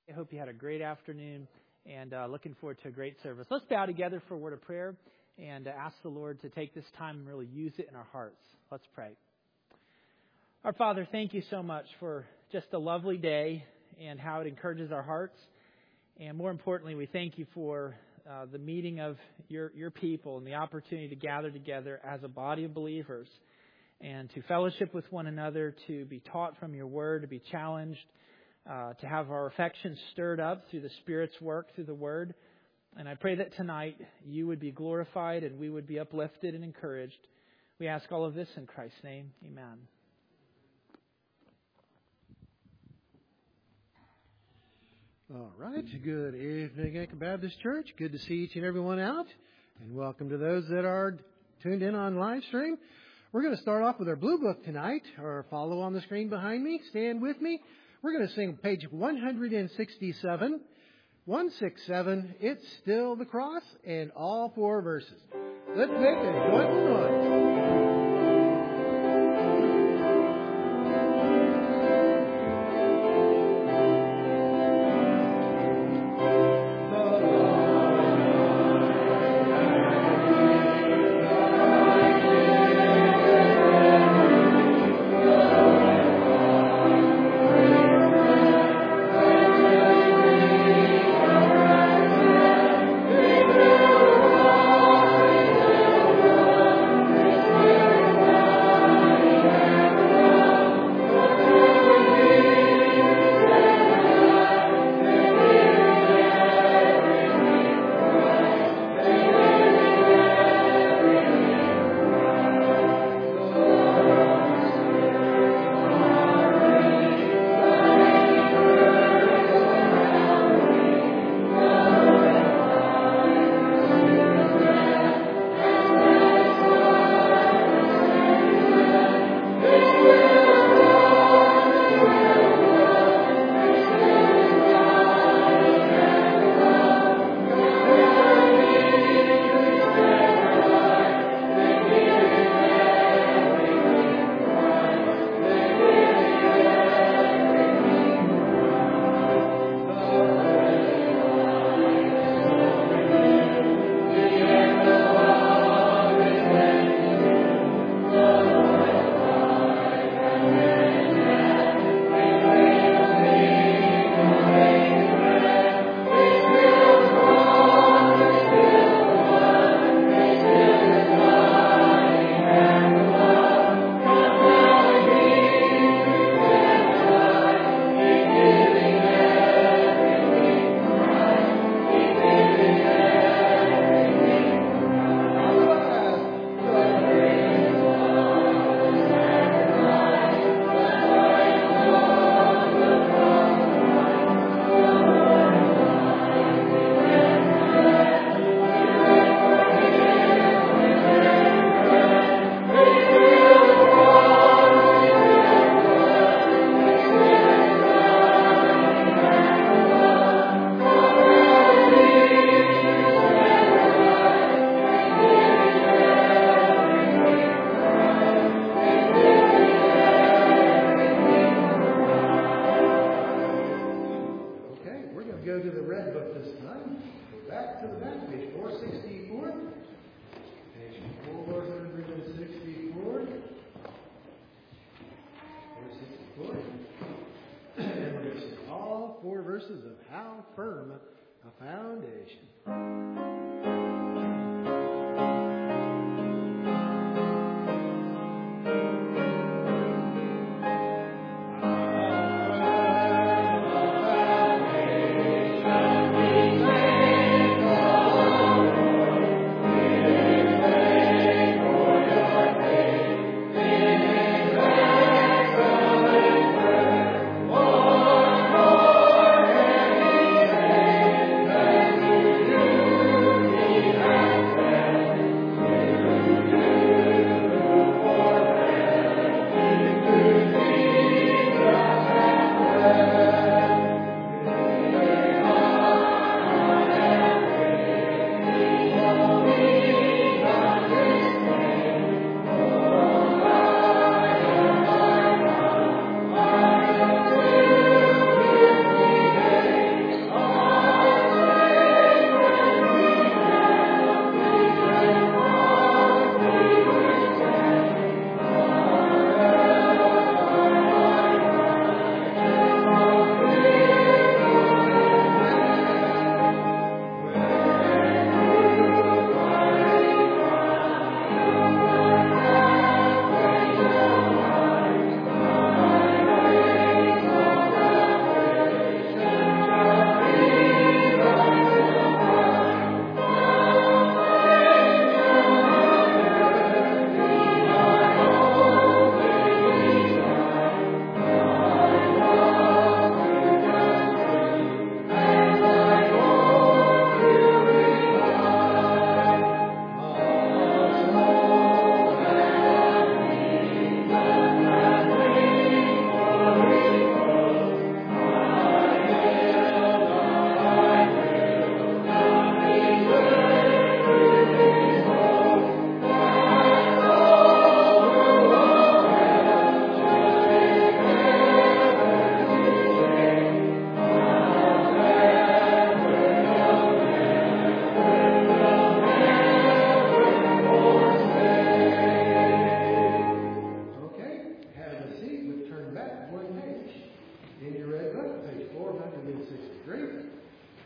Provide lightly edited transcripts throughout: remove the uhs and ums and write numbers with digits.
I hope you had a great afternoon and looking forward to a great service. Let's bow together for a word of prayer and ask the Lord to take this time and really use it in our hearts. Let's pray. Our Father, thank you so much for just a lovely day and how it encourages our hearts. And more importantly, we thank you for the meeting of your people and the opportunity to gather together as a body of believers and to fellowship with one another, to be taught from your word, to be challenged, to have our affections stirred up through the Spirit's work, through the Word. And I pray that tonight you would be glorified and we would be uplifted and encouraged. We ask all of this in Christ's name. Amen. All right. Good evening, Anchor Baptist Church. Good to see each and every one out. And welcome to those that are tuned in on live stream. We're going to start off with our Blue Book tonight, or follow on the screen behind me. Stand with me. We're going to sing page 167, 167, It's Still the Cross, and all four verses. Let's make a joyful noise.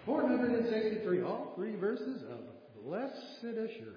463, all three verses of Blessed Assurance.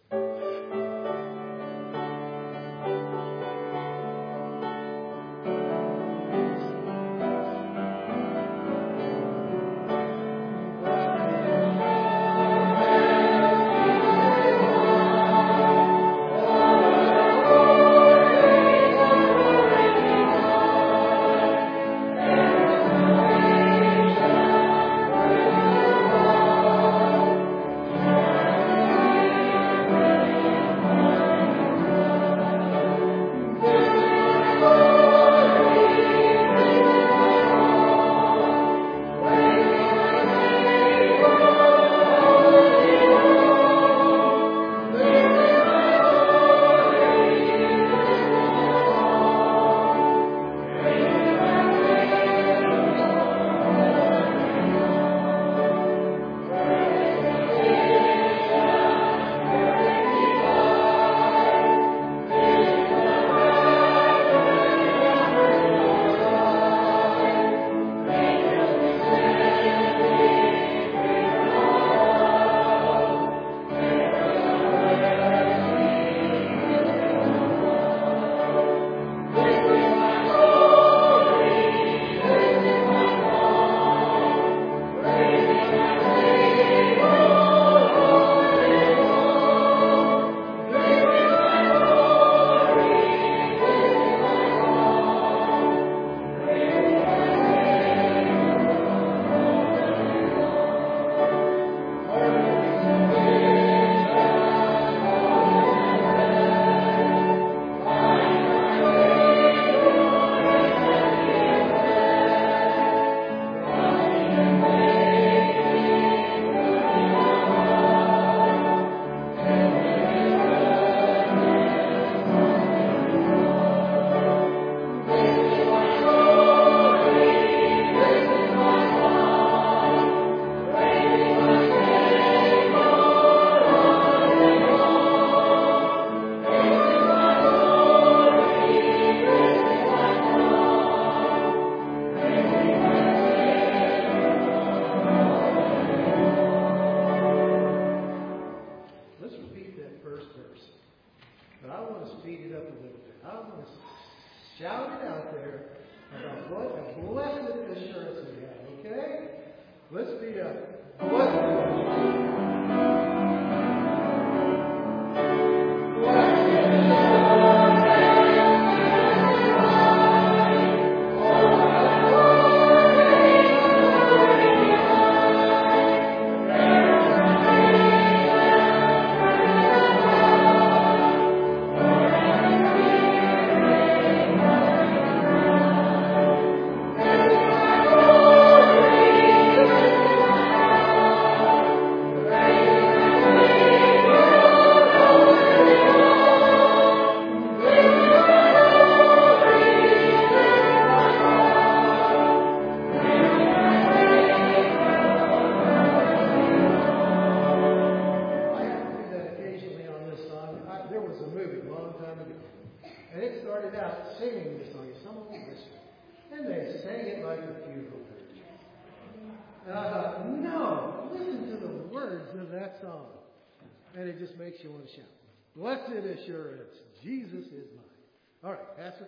No, listen to the words of that song. And it just makes you want to shout. Blessed assurance, Jesus is mine. All right, Pastor.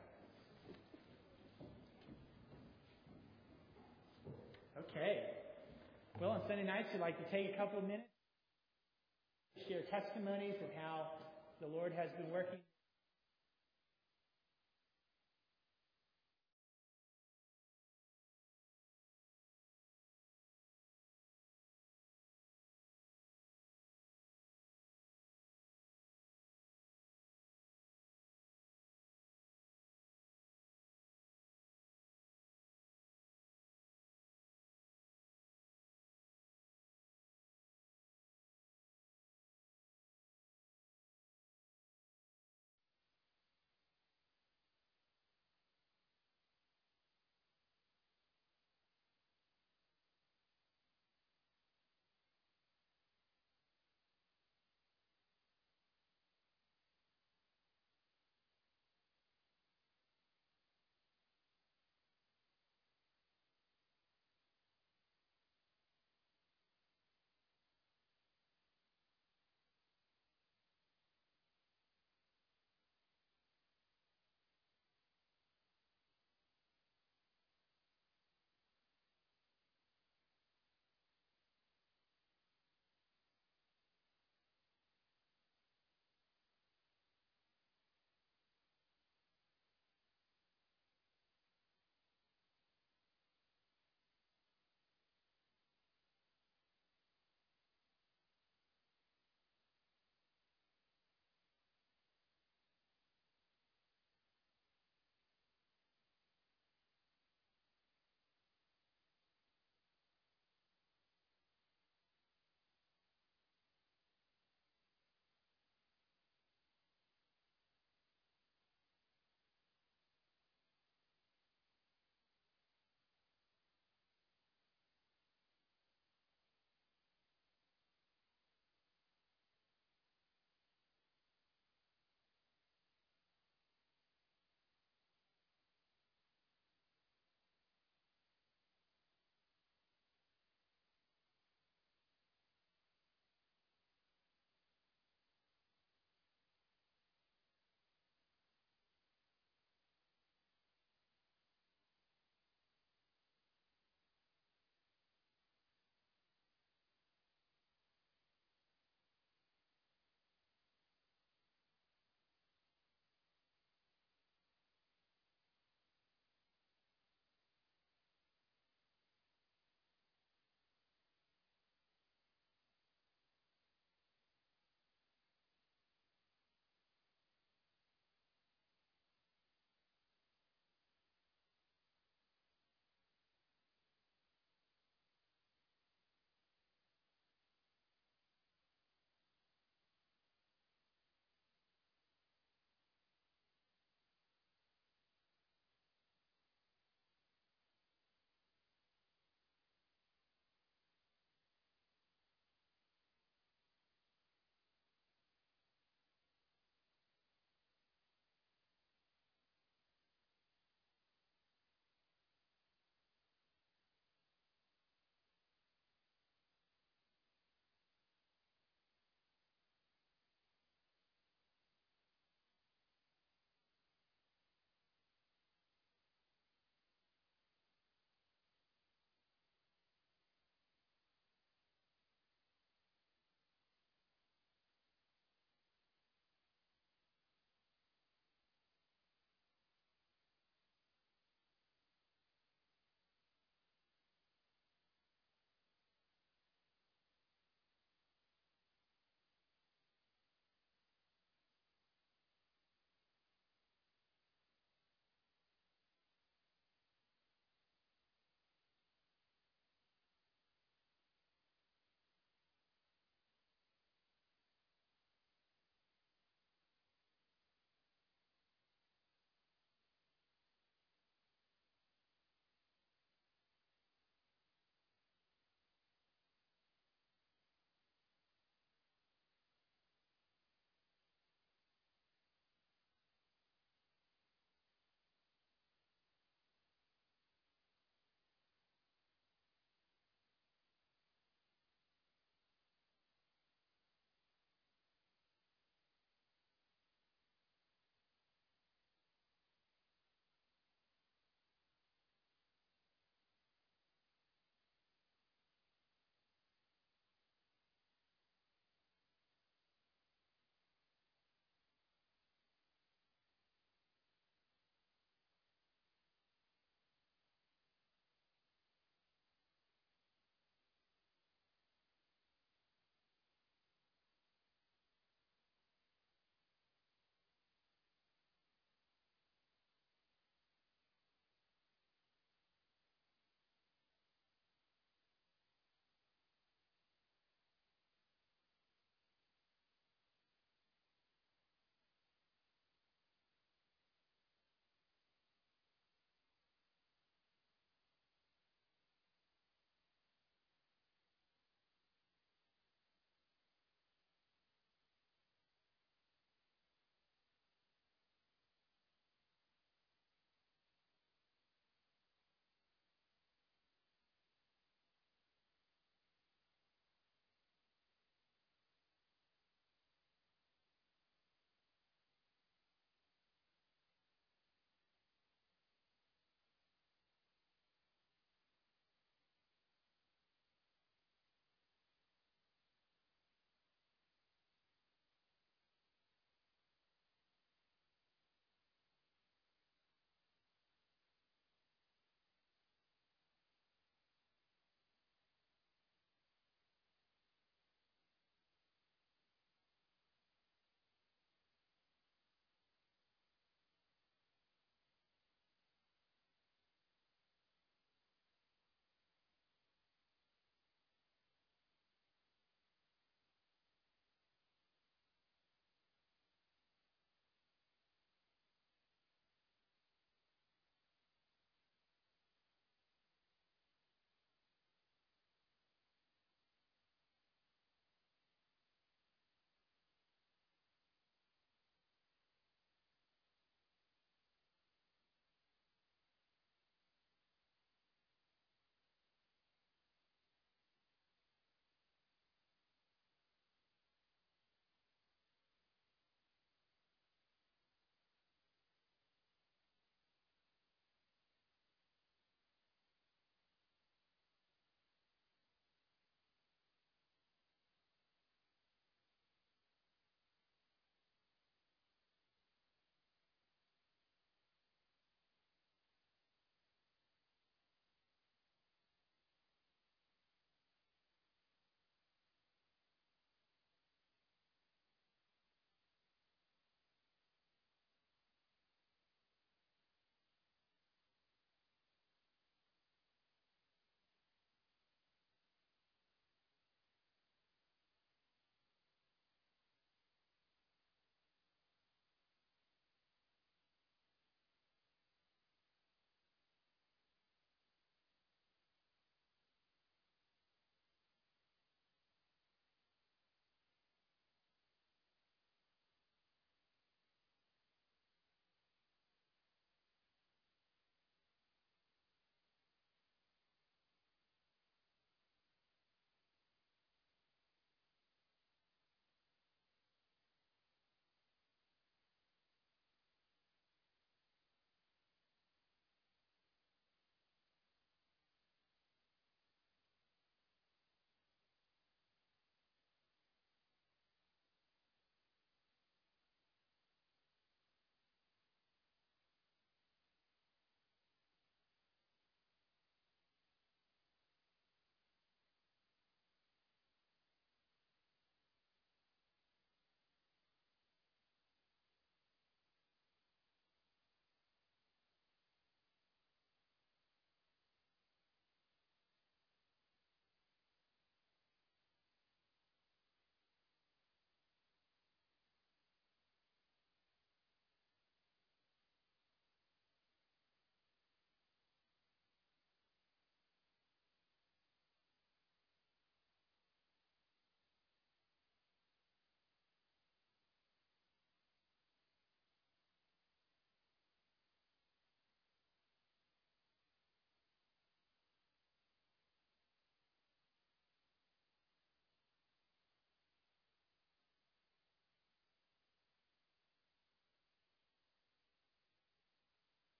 Okay. Well, on Sunday nights, we'd like to take a couple of minutes to share testimonies of how the Lord has been working.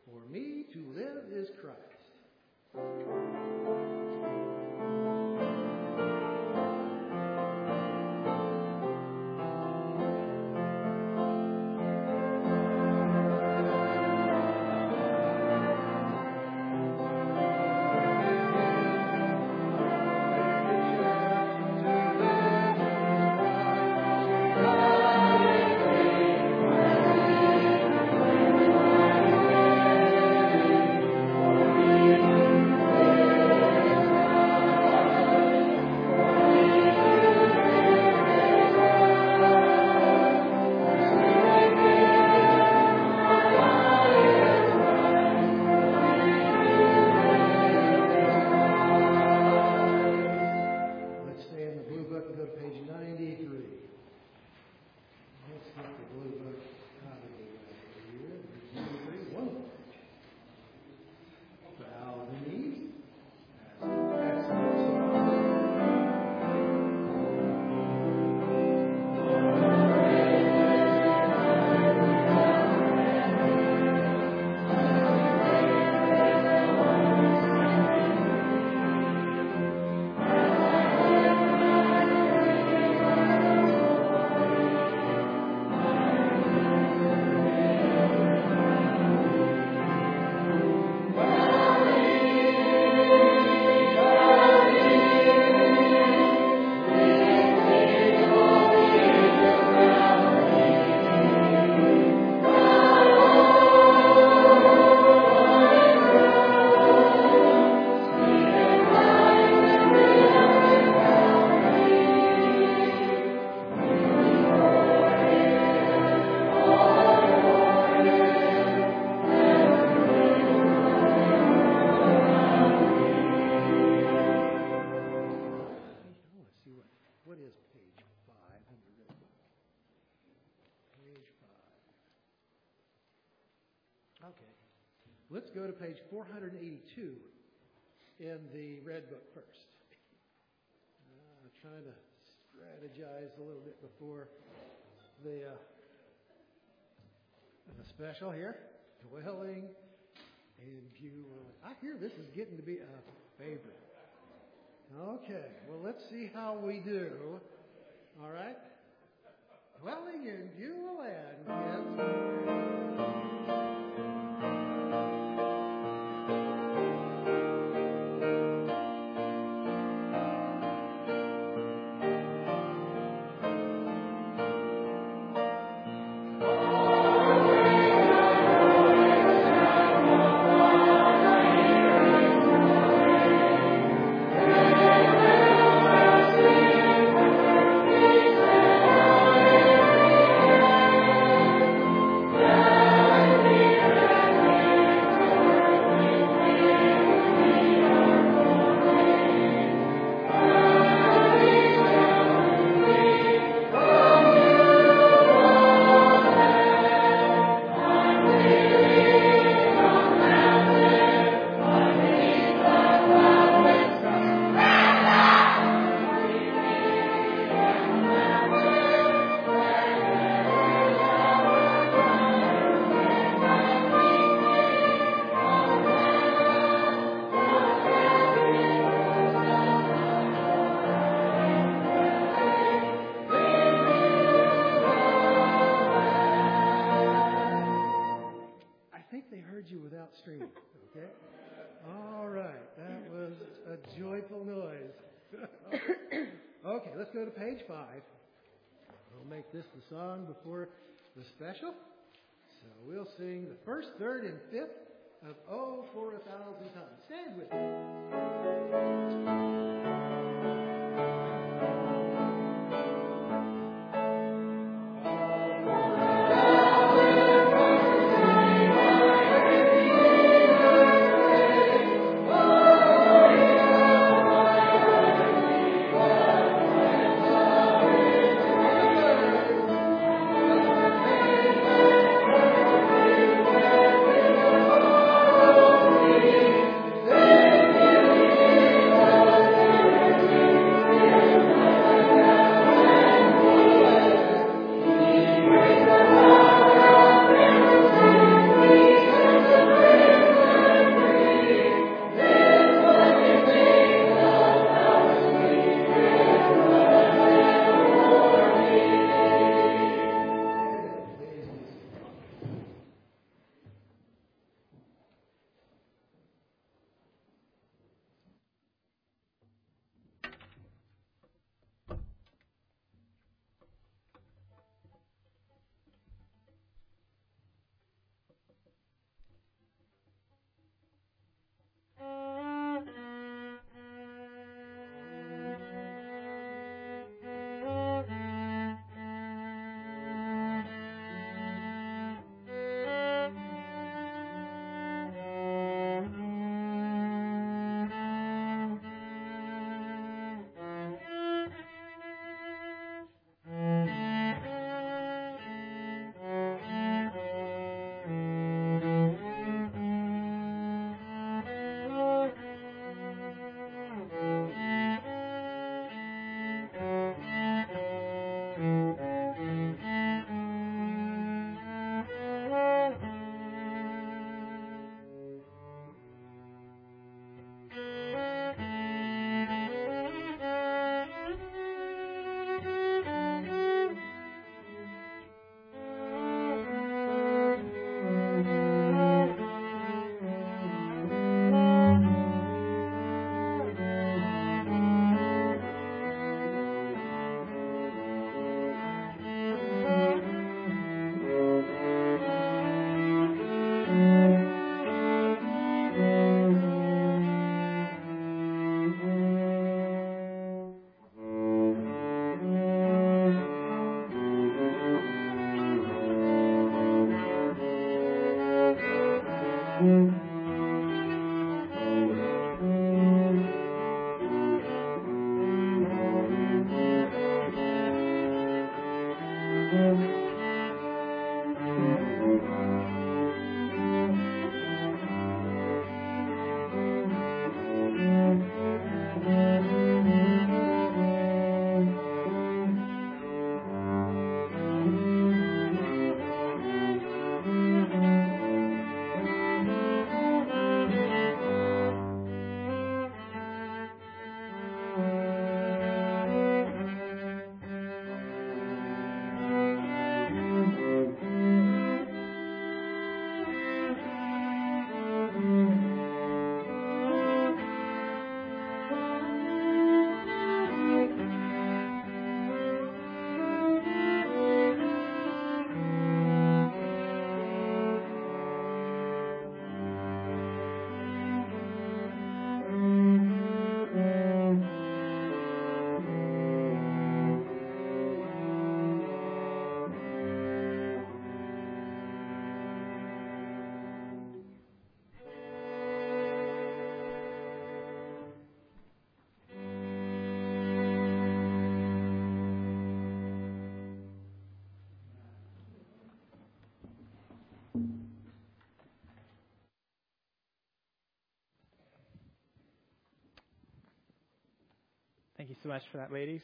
For me to live is Christ. Let's go to page 482 in the Red Book first. Trying to strategize a little bit before the special here. Dwelling in view. I hear this is getting to be a favorite. Okay, well, let's see how we do. All right? Dwelling in Beulah land, kids. Okay, let's go to page 5. We'll make this the song before the special. So we'll sing the first, third, and fifth of Oh for 1,000 Times. Stand with me. Thank you so much for that, ladies.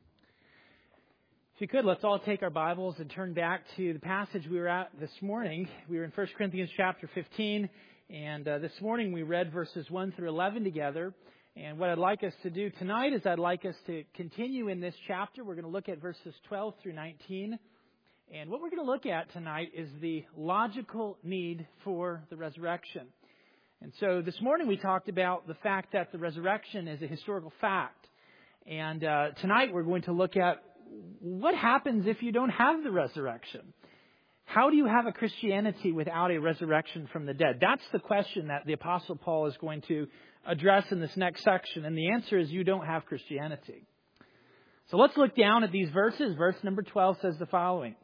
If you could, let's all take our Bibles and turn back to the passage we were at this morning. We were in 1 Corinthians chapter 15, and this morning we read verses 1 through 11 together. And what I'd like us to do tonight is I'd like us to continue in this chapter. We're going to look at verses 12 through 19. And what we're going to look at tonight is the logical need for the resurrection. And so this morning we talked about the fact that the resurrection is a historical fact. And tonight we're going to look at what happens if you don't have the resurrection. How do you have a Christianity without a resurrection from the dead? That's the question that the Apostle Paul is going to address in this next section. And the answer is you don't have Christianity. So let's look down at these verses. Verse number 12 says the following.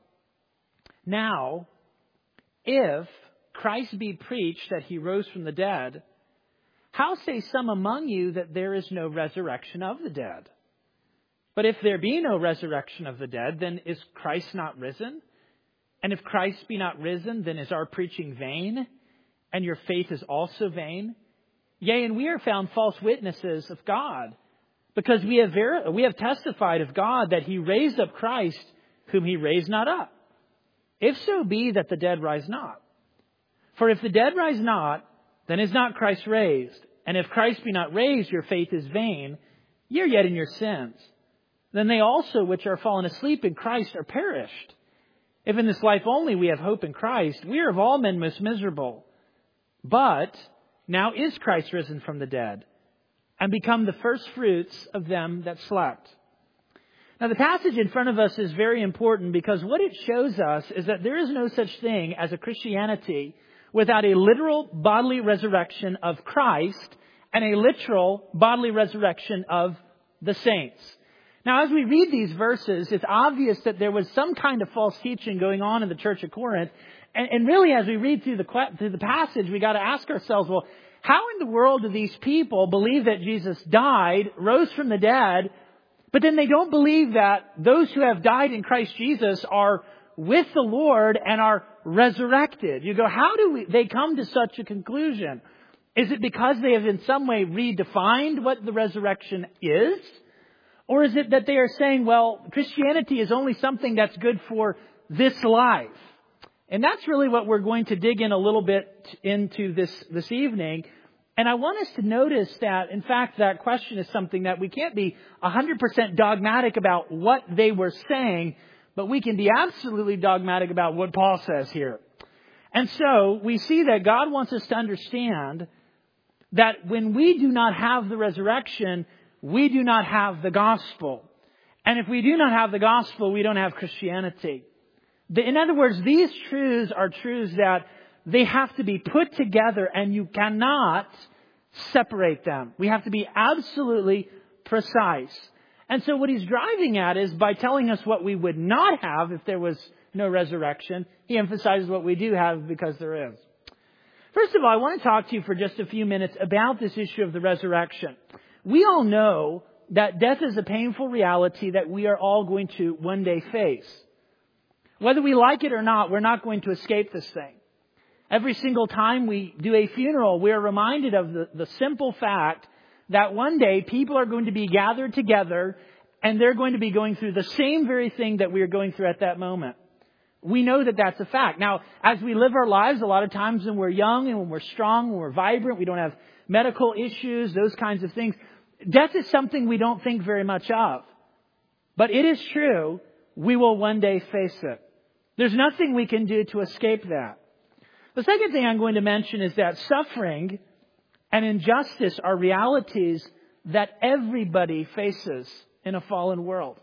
Now, if Christ be preached that he rose from the dead, how say some among you that there is no resurrection of the dead? But if there be no resurrection of the dead, then is Christ not risen? And if Christ be not risen, then is our preaching vain, and your faith is also vain? Yea, and we are found false witnesses of God, because we have testified of God that he raised up Christ, whom he raised not up. If so be that the dead rise not. For if the dead rise not, then is not Christ raised. And if Christ be not raised, your faith is vain, ye are yet in your sins. Then they also which are fallen asleep in Christ are perished. If in this life only we have hope in Christ, we are of all men most miserable. But now is Christ risen from the dead, and become the first fruits of them that slept. Now the passage in front of us is very important, because what it shows us is that there is no such thing as a Christianity without a literal bodily resurrection of Christ and a literal bodily resurrection of the saints. Now, as we read these verses, it's obvious that there was some kind of false teaching going on in the church of Corinth. And really, as we read through the passage, we got to ask ourselves, well, how in the world do these people believe that Jesus died, rose from the dead, but then they don't believe that those who have died in Christ Jesus are with the Lord and are resurrected? You go, how do they come to such a conclusion? Is it because they have in some way redefined what the resurrection is? Or is it that they are saying, well, Christianity is only something that's good for this life? And that's really what we're going to dig in a little bit into this evening. And I want us to notice that, in fact, that question is something that we can't be 100% dogmatic about what they were saying, but we can be absolutely dogmatic about what Paul says here. And so we see that God wants us to understand that when we do not have the resurrection, we do not have the gospel. And if we do not have the gospel, we don't have Christianity. In other words, these truths are truths that they have to be put together, and you cannot separate them. We have to be absolutely precise. And so what he's driving at is by telling us what we would not have if there was no resurrection, he emphasizes what we do have because there is. First of all, I want to talk to you for just a few minutes about this issue of the resurrection. We all know that death is a painful reality that we are all going to one day face. Whether we like it or not, we're not going to escape this thing. Every single time we do a funeral, we are reminded of the simple fact that one day people are going to be gathered together and they're going to be going through the same very thing that we are going through at that moment. We know that that's a fact. Now, as we live our lives, a lot of times when we're young and when we're strong, when we're vibrant, we don't have medical issues, those kinds of things. Death is something we don't think very much of. But it is true, we will one day face it. There's nothing we can do to escape that. The second thing I'm going to mention is that suffering and injustice are realities that everybody faces in a fallen world.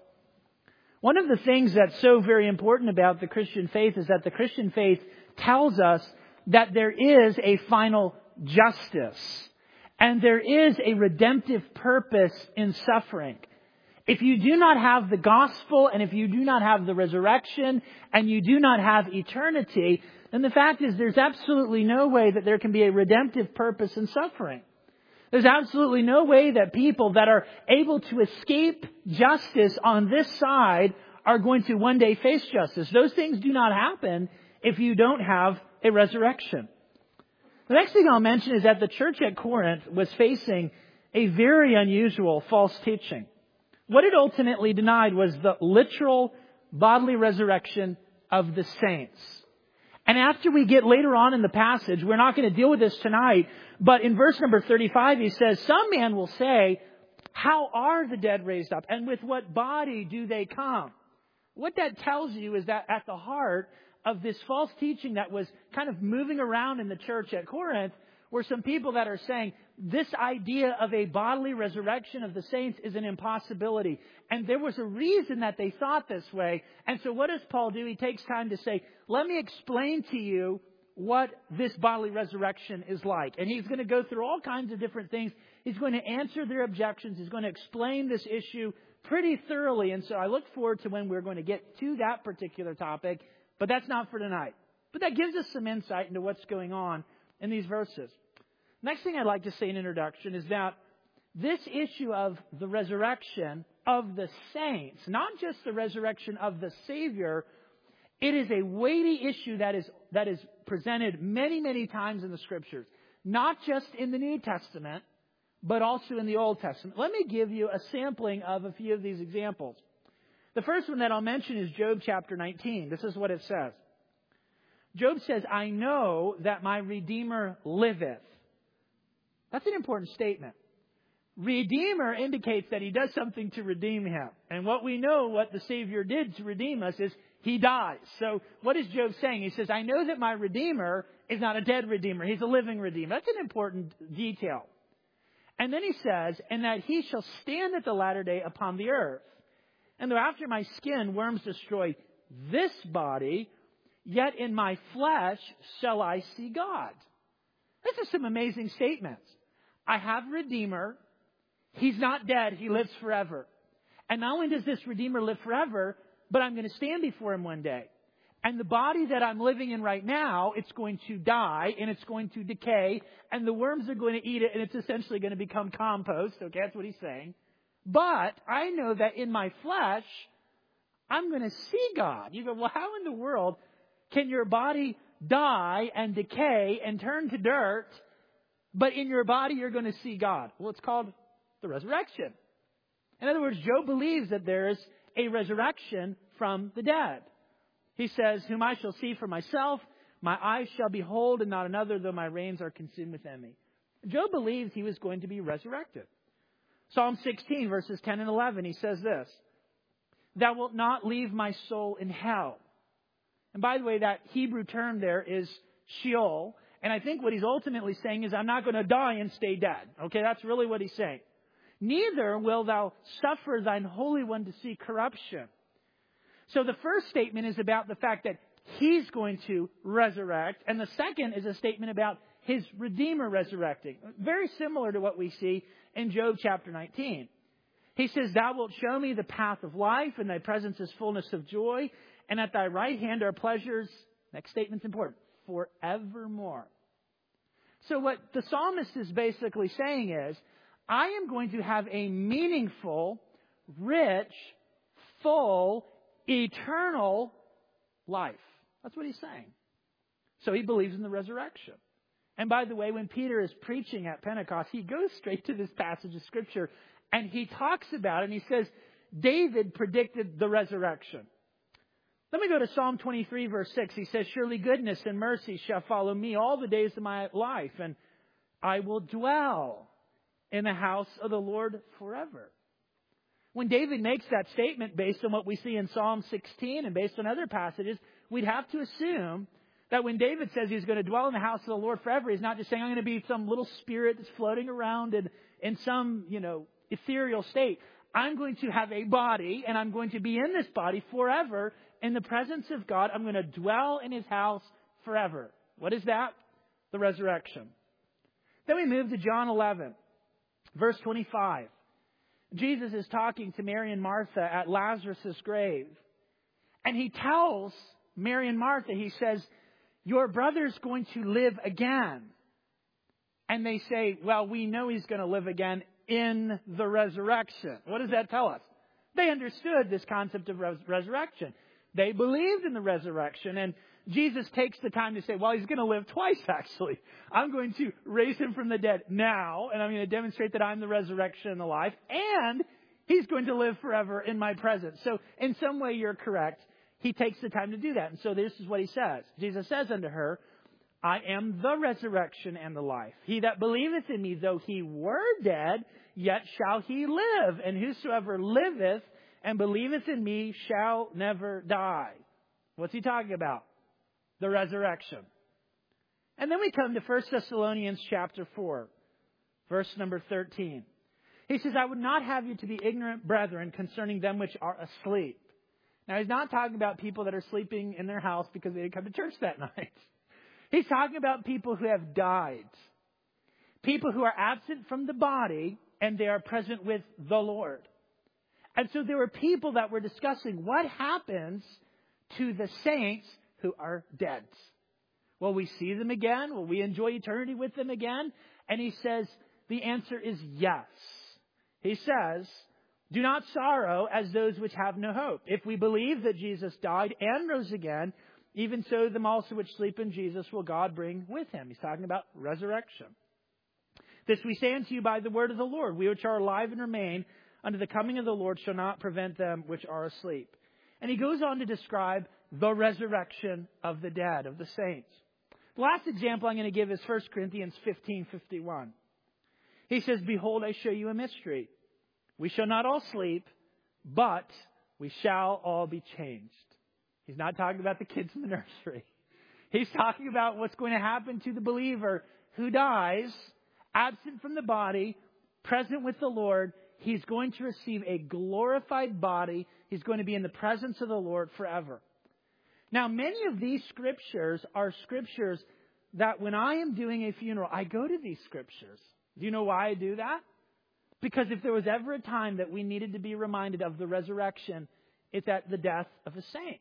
One of the things that's so very important about the Christian faith is that the Christian faith tells us that there is a final justice and there is a redemptive purpose in suffering. If you do not have the gospel and if you do not have the resurrection and you do not have eternity, then the fact is there's absolutely no way that there can be a redemptive purpose in suffering. There's absolutely no way that people that are able to escape justice on this side are going to one day face justice. Those things do not happen if you don't have a resurrection. The next thing I'll mention is that the church at Corinth was facing a very unusual false teaching. What it ultimately denied was the literal bodily resurrection of the saints. And after we get later on in the passage, we're not going to deal with this tonight, but in verse number 35, he says, "Some man will say, how are the dead raised up? And with what body do they come?" What that tells you is that at the heart of this false teaching that was kind of moving around in the church at Corinth were some people that are saying this idea of a bodily resurrection of the saints is an impossibility. And there was a reason that they thought this way. And so what does Paul do? He takes time to say, let me explain to you what this bodily resurrection is like. And he's going to go through all kinds of different things. He's going to answer their objections. He's going to explain this issue pretty thoroughly. And so I look forward to when we're going to get to that particular topic. But that's not for tonight. But that gives us some insight into what's going on in these verses. Next thing I'd like to say in introduction is that this issue of the resurrection of the saints, not just the resurrection of the Savior, it is a weighty issue that is presented many, many times in the Scriptures. Not just in the New Testament, but also in the Old Testament. Let me give you a sampling of a few of these examples. The first one that I'll mention is Job chapter 19. This is what it says. Job says, "I know that my Redeemer liveth." That's an important statement. Redeemer indicates that He does something to redeem him. And what we know what the Savior did to redeem us is He dies. So what is Job saying? He says, I know that my Redeemer is not a dead Redeemer. He's a living Redeemer. That's an important detail. And then he says, and that He shall stand at the latter day upon the earth. And though after my skin worms destroy this body, yet in my flesh shall I see God. This is some amazing statements. I have a Redeemer. He's not dead. He lives forever. And not only does this Redeemer live forever, but I'm going to stand before Him one day. And the body that I'm living in right now, it's going to die and it's going to decay and the worms are going to eat it and it's essentially going to become compost. Okay, that's what he's saying. But I know that in my flesh, I'm going to see God. You go, well, how in the world can your body die and decay and turn to dirt, but in your body you're going to see God? Well, it's called the resurrection. In other words, Job believes that there is a resurrection from the dead. He says, whom I shall see for myself, my eyes shall behold and not another, though my reins are consumed within me. Job believes he was going to be resurrected. Psalm 16, verses 10 and 11, he says this, "Thou wilt not leave my soul in hell." And by the way, that Hebrew term there is Sheol. And I think what he's ultimately saying is, I'm not going to die and stay dead. Okay, that's really what he's saying. "Neither will thou suffer thine Holy One to see corruption." So the first statement is about the fact that He's going to resurrect. And the second is a statement about His Redeemer resurrecting. Very similar to what we see in Job chapter 19. He says, "Thou wilt show me the path of life, and Thy presence is fullness of joy. And at Thy right hand are pleasures," next statement's important, "forevermore." So what the psalmist is basically saying is, I am going to have a meaningful, rich, full, eternal life. That's what he's saying. So he believes in the resurrection. And by the way, when Peter is preaching at Pentecost, he goes straight to this passage of Scripture and he talks about it and he says, David predicted the resurrection. Let me go to Psalm 23, verse 6. He says, surely goodness and mercy shall follow me all the days of my life, and I will dwell in the house of the Lord forever. When David makes that statement based on what we see in Psalm 16 and based on other passages, we'd have to assume that when David says he's going to dwell in the house of the Lord forever, he's not just saying I'm going to be some little spirit that's floating around in some, ethereal state. I'm going to have a body, and I'm going to be in this body forever in the presence of God. I'm going to dwell in His house forever. What is that? The resurrection. Then we move to John 11, verse 25. Jesus is talking to Mary and Martha at Lazarus' grave. And He tells Mary and Martha, He says, your brother's going to live again. And they say, well, we know he's going to live again in the resurrection. What does that tell us? They understood this concept of resurrection. They believed in the resurrection. And Jesus takes the time to say, well, he's going to live twice, actually. I'm going to raise him from the dead now, and I'm going to demonstrate that I'm the resurrection and the life. And he's going to live forever in my presence. So in some way, you're correct. He takes the time to do that. And so this is what he says. Jesus says unto her, I am the resurrection and the life. He that believeth in me, though he were dead, yet shall he live. And whosoever liveth and believeth in me shall never die. What's he talking about? The resurrection. And then we come to 1 Thessalonians chapter 4, verse number 13. He says, I would not have you to be ignorant, brethren, concerning them which are asleep. Now, he's not talking about people that are sleeping in their house because they didn't come to church that night. He's talking about people who have died. People who are absent from the body and they are present with the Lord. And so there were people that were discussing what happens to the saints who are dead. Will we see them again? Will we enjoy eternity with them again? And he says the answer is yes. He says, do not sorrow as those which have no hope. If we believe that Jesus died and rose again, even so them also which sleep in Jesus will God bring with him. He's talking about resurrection. This we say unto you by the word of the Lord. We which are alive and remain unto the coming of the Lord shall not prevent them which are asleep. And he goes on to describe the resurrection of the dead, of the saints. The last example I'm going to give is 1 Corinthians 15:51. He says, behold, I show you a mystery. We shall not all sleep, but we shall all be changed. He's not talking about the kids in the nursery. He's talking about what's going to happen to the believer who dies, absent from the body, present with the Lord. He's going to receive a glorified body. He's going to be in the presence of the Lord forever. Now, many of these scriptures are scriptures that when I am doing a funeral, I go to these scriptures. Do you know why I do that? Because if there was ever a time that we needed to be reminded of the resurrection, it's at the death of a saint.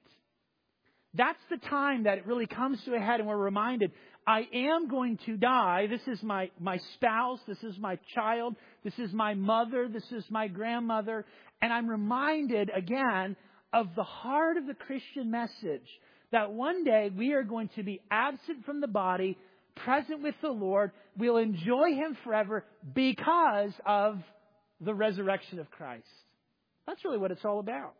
That's the time that it really comes to a head and we're reminded, I am going to die. This is my spouse. This is my child. This is my mother. This is my grandmother. And I'm reminded again of the heart of the Christian message that one day we are going to be absent from the body, present with the Lord. We'll enjoy Him forever because of the resurrection of Christ. That's really what it's all about.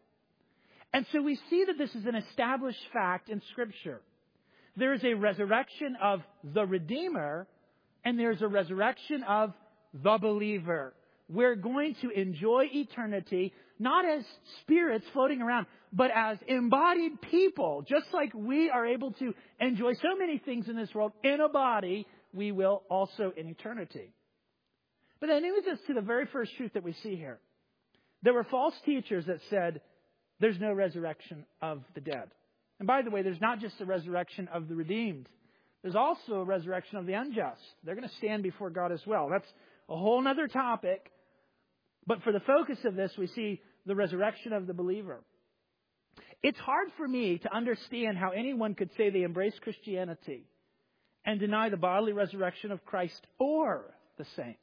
And so we see that this is an established fact in Scripture. There is a resurrection of the Redeemer, and there's a resurrection of the believer. We're going to enjoy eternity, not as spirits floating around, but as embodied people. Just like we are able to enjoy so many things in this world in a body, we will also in eternity. But that moves us to the very first truth that we see here. There were false teachers that said there's no resurrection of the dead. And by the way, there's not just a resurrection of the redeemed. There's also a resurrection of the unjust. They're going to stand before God as well. That's a whole other topic. But for the focus of this, we see the resurrection of the believer. It's hard for me to understand how anyone could say they embrace Christianity and deny the bodily resurrection of Christ or the saints.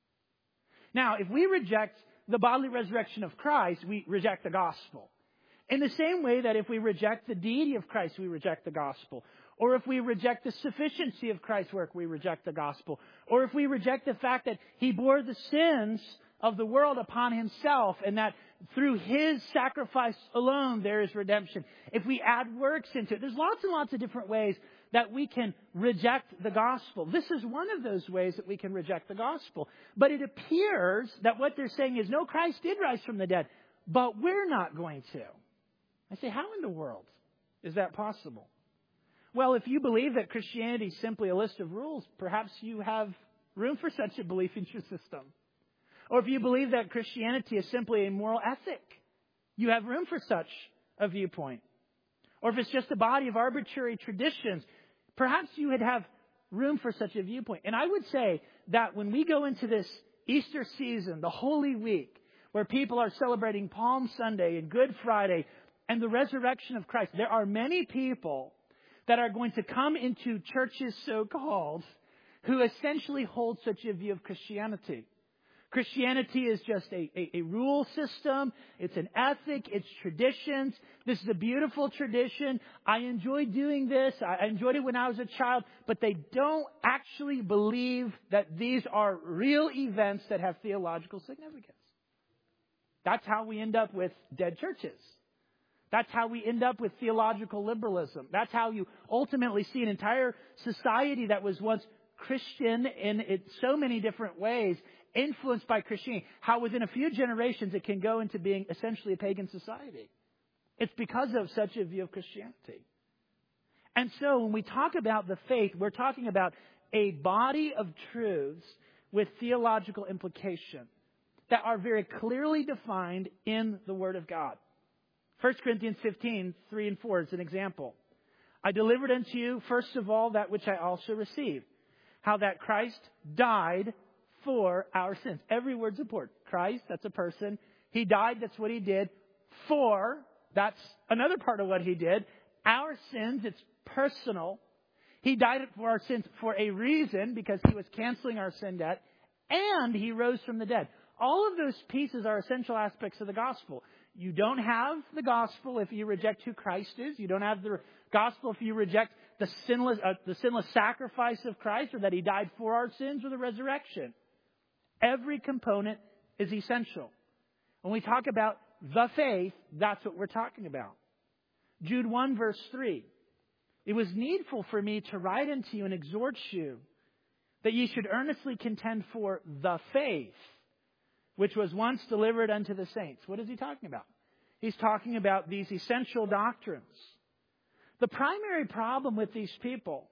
Now, if we reject the bodily resurrection of Christ, we reject the gospel. In the same way that if we reject the deity of Christ, we reject the gospel. Or if we reject the sufficiency of Christ's work, we reject the gospel. Or if we reject the fact that He bore the sins of the world upon Himself and that through His sacrifice alone there is redemption. If we add works into it, there's lots and lots of different ways that we can reject the gospel. This is one of those ways that we can reject the gospel. But it appears that what they're saying is, no, Christ did rise from the dead, but we're not going to. I say, how in the world is that possible? Well, if you believe that Christianity is simply a list of rules, perhaps you have room for such a belief in your system. Or if you believe that Christianity is simply a moral ethic, you have room for such a viewpoint. Or if it's just a body of arbitrary traditions, perhaps you would have room for such a viewpoint. And I would say that when we go into this Easter season, the Holy Week, where people are celebrating Palm Sunday and Good Friday and the resurrection of Christ, there are many people that are going to come into churches, so-called, who essentially hold such a view of Christianity. Christianity is just a rule system. It's an ethic. It's traditions. This is a beautiful tradition. I enjoy doing this. I enjoyed it when I was a child. But they don't actually believe that these are real events that have theological significance. That's how we end up with dead churches. That's how we end up with theological liberalism. That's how you ultimately see an entire society that was once Christian in so many different ways, influenced by Christianity, how within a few generations it can go into being essentially a pagan society. It's because of such a view of Christianity. And so when we talk about the faith, we're talking about a body of truths with theological implication that are very clearly defined in the Word of God. 1 Corinthians 15, 3 and 4 is an example. I delivered unto you, first of all, that which I also received, how that Christ died for our sins. Every word's important. Christ, that's a person. He died, that's what He did. For, that's another part of what He did. Our sins, it's personal. He died for our sins for a reason, because He was canceling our sin debt. And He rose from the dead. All of those pieces are essential aspects of the gospel. You don't have the gospel if you reject who Christ is. You don't have the gospel if you reject the sinless sacrifice of Christ, or that He died for our sins, or the resurrection. Every component is essential. When we talk about the faith, that's what we're talking about. Jude 1 verse 3. It was needful for me to write unto you and exhort you that ye should earnestly contend for the faith which was once delivered unto the saints. What is he talking about? He's talking about these essential doctrines. The primary problem with these people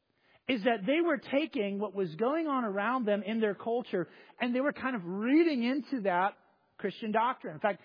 is that they were taking what was going on around them in their culture, and they were kind of reading into that Christian doctrine. In fact,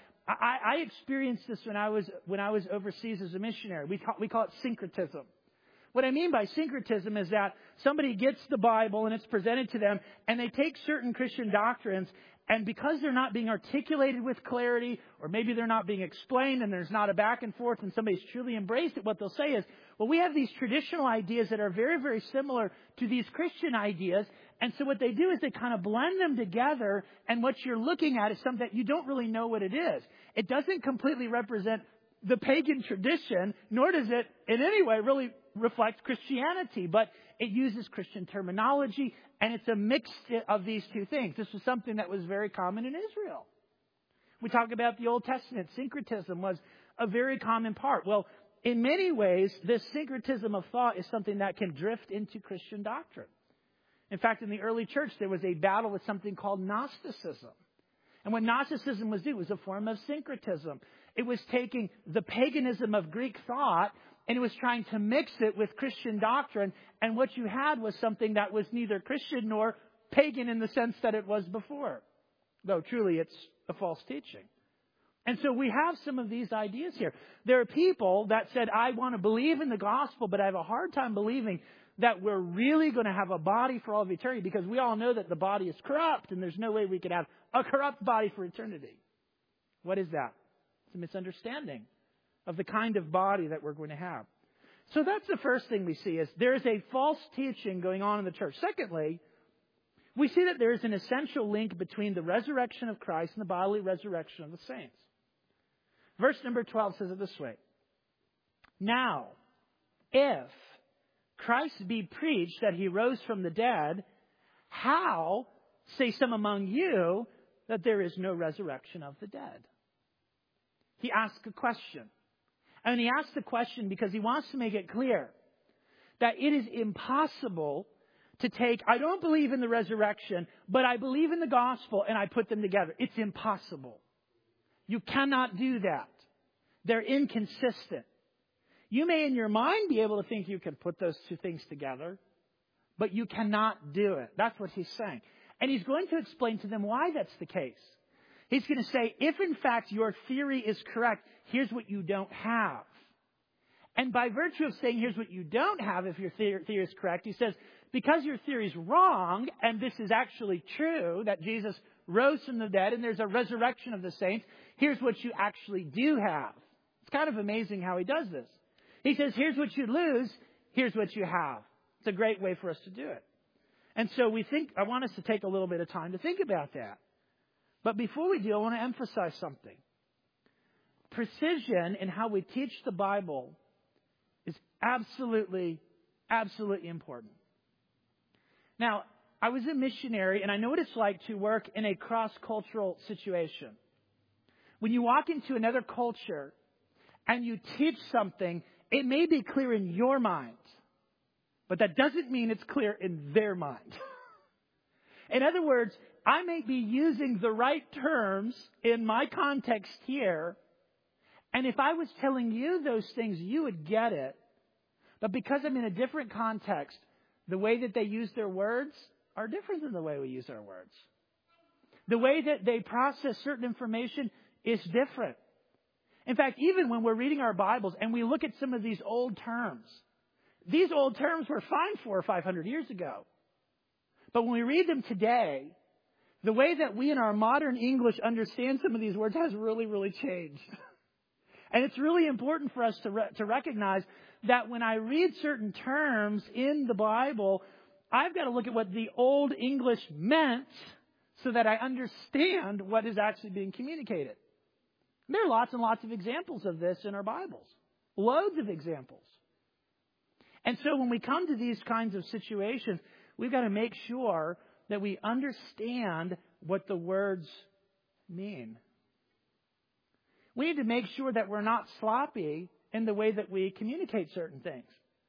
I experienced this when I was overseas as a missionary. We call it syncretism. What I mean by syncretism is that somebody gets the Bible and it's presented to them, and they take certain Christian doctrines, and because they're not being articulated with clarity, or maybe they're not being explained and there's not a back and forth and somebody's truly embraced it, what they'll say is, well, we have these traditional ideas that are very, very similar to these Christian ideas. And so what they do is they kind of blend them together, and what you're looking at is something that you don't really know what it is. It doesn't completely represent the pagan tradition, nor does it in any way really reflect Christianity, but it uses Christian terminology, and it's a mix of these two things. This was something that was very common in Israel. We talk about the Old Testament. Syncretism was a very common part. Well, in many ways, this syncretism of thought is something that can drift into Christian doctrine. In fact, in the early church, there was a battle with something called Gnosticism. And what Gnosticism was doing was a form of syncretism. It was taking the paganism of Greek thought, and it was trying to mix it with Christian doctrine. And what you had was something that was neither Christian nor pagan in the sense that it was before. Though truly it's a false teaching. And so we have some of these ideas here. There are people that said, I want to believe in the gospel, but I have a hard time believing that we're really going to have a body for all of eternity, because we all know that the body is corrupt, and there's no way we could have a corrupt body for eternity. What is that? It's a misunderstanding of the kind of body that we're going to have. So that's the first thing we see, is there is a false teaching going on in the church. Secondly, we see that there is an essential link between the resurrection of Christ and the bodily resurrection of the saints. Verse number 12 says it this way. Now, if Christ be preached that he rose from the dead, how say some among you that there is no resurrection of the dead? He asks a question. And he asks the question because he wants to make it clear that it is impossible to take, I don't believe in the resurrection, but I believe in the gospel, and I put them together. It's impossible. You cannot do that. They're inconsistent. You may in your mind be able to think you can put those two things together, but you cannot do it. That's what he's saying. And he's going to explain to them why that's the case. He's going to say, if in fact your theory is correct, here's what you don't have. And by virtue of saying here's what you don't have, if your theory is correct, he says, because your theory is wrong, and this is actually true, that Jesus rose from the dead and there's a resurrection of the saints, here's what you actually do have. It's kind of amazing how he does this. He says, here's what you lose, here's what you have. It's a great way for us to do it. And so I want us to take a little bit of time to think about that. But before we do, I want to emphasize something. Precision in how we teach the Bible is absolutely, absolutely important. Now, I was a missionary, and I know what it's like to work in a cross-cultural situation. When you walk into another culture and you teach something, it may be clear in your mind, but that doesn't mean it's clear in their mind. In other words, I may be using the right terms in my context here, and if I was telling you those things, you would get it. But because I'm in a different context, the way that they use their words are different than the way we use our words. The way that they process certain information is different. In fact, even when we're reading our Bibles and we look at some of these old terms, these old terms were fine 400 or 500 years ago. But when we read them today, the way that we in our modern English understand some of these words has really, really changed. And it's really important for us to recognize that when I read certain terms in the Bible, I've got to look at what the Old English meant so that I understand what is actually being communicated. There are lots and lots of examples of this in our Bibles. Loads of examples. And so when we come to these kinds of situations, we've got to make sure that we understand what the words mean. We need to make sure that we're not sloppy in the way that we communicate certain things.